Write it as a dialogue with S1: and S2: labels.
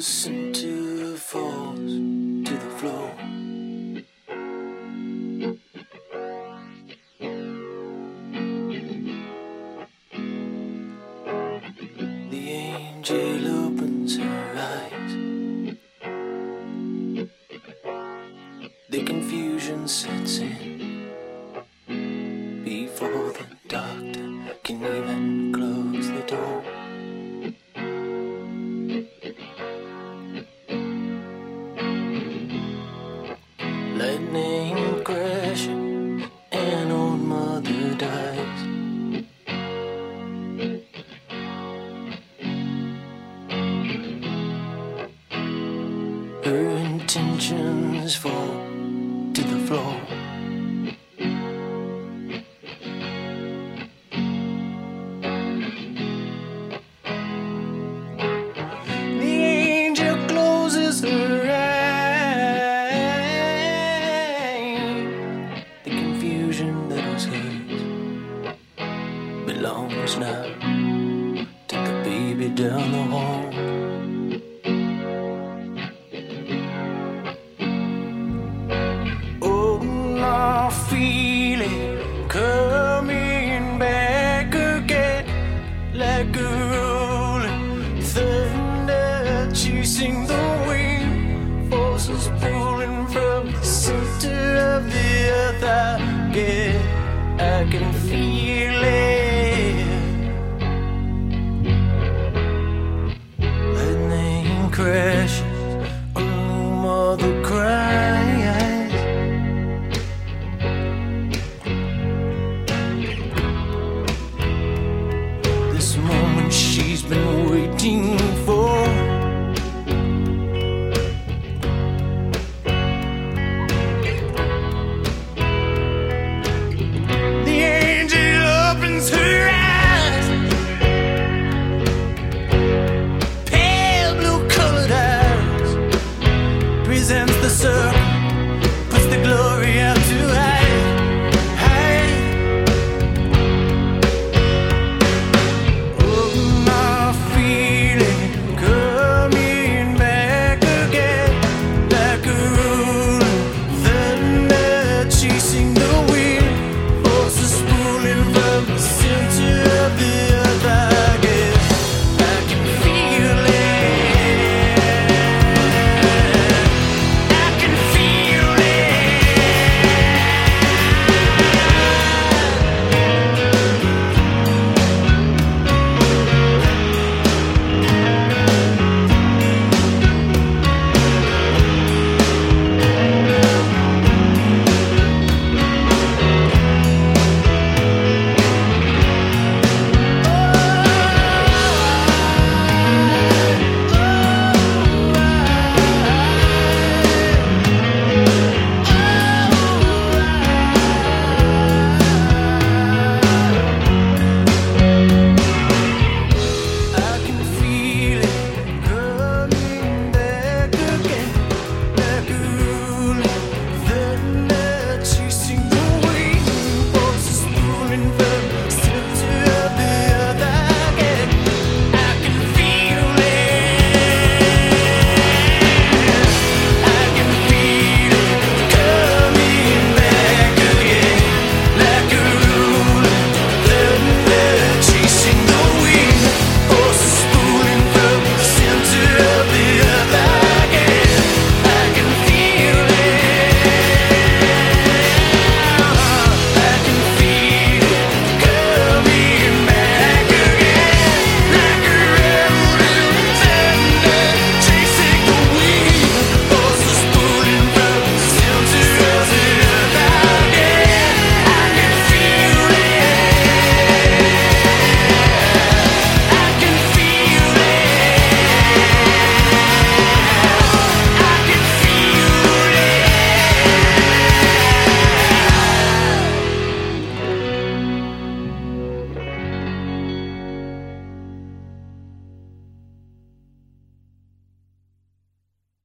S1: center falls to the floor. The angel opens her eyes. The confusion sets in before the doctor can even close the door. Lightning crashes and old mother dies. Her intentions fall to the floor. The angel closes her eyes. The confusion that was hers belongs now to the baby down the hall. Feeling coming back again, like a rolling thunder chasing the wind, forces pulling from the center of the earth. I can feel it. Lightning crashes, a mother cries. This moment she's been waiting for. The angel opens her eyes, pale blue colored eyes, presents the circle, puts the glory out to hide. Chasing the